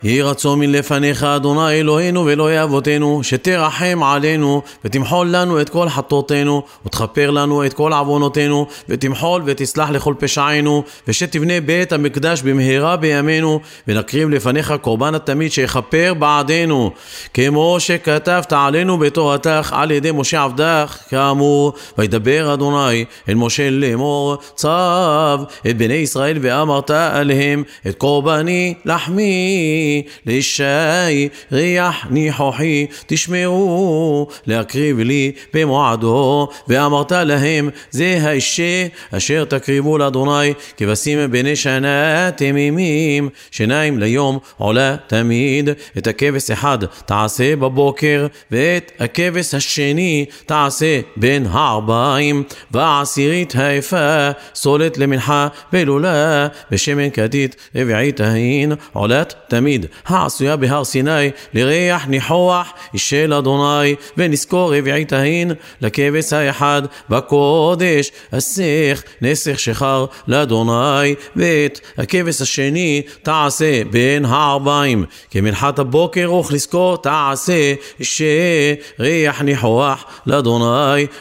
יהי רצון מלפניך אדוני אלוהינו ואלוהי אבותינו, שתרחם עלינו ותמחול לנו את כל חטאותינו ותכפר לנו את כל עוונותינו, ותמחול ותסלח לכל פשענו, ושתבנה בית המקדש במהרה בימינו, ונקריב לפניך קורבן התמיד שיכפר בעדנו, כמו שכתבת עלינו בתורתך על ידי משה עבדך כאמור. וידבר אדוני אל משה לאמור, צו את בני ישראל ואמרת עליהם, את קורבני לחמי לישי ריח ניחוחי תשמעו להקריב לי במועדו. ואמרת להם, זה האישה אשר תקריבו לאדוני כבשים בני שנה תמימים, שניים ליום עולה תמיד. את הכבש אחד תעשה בבוקר, ואת הכבש השני תעשה בין הערביים, והעשירית האפה סולת למנחה בלולה בשמן כתית רביעית ההין עולת תמיד, העשויה בהר סיני לריח ניחוח של אדוני. ונזכור רביעית ההין לכבש האחד בקודש אסך נסך שחר לאדוני, ואת הכבש השני תעשה בין הערביים כמנחת הבוקר וכלזכור תעשה שריח ניחוח לאדוני.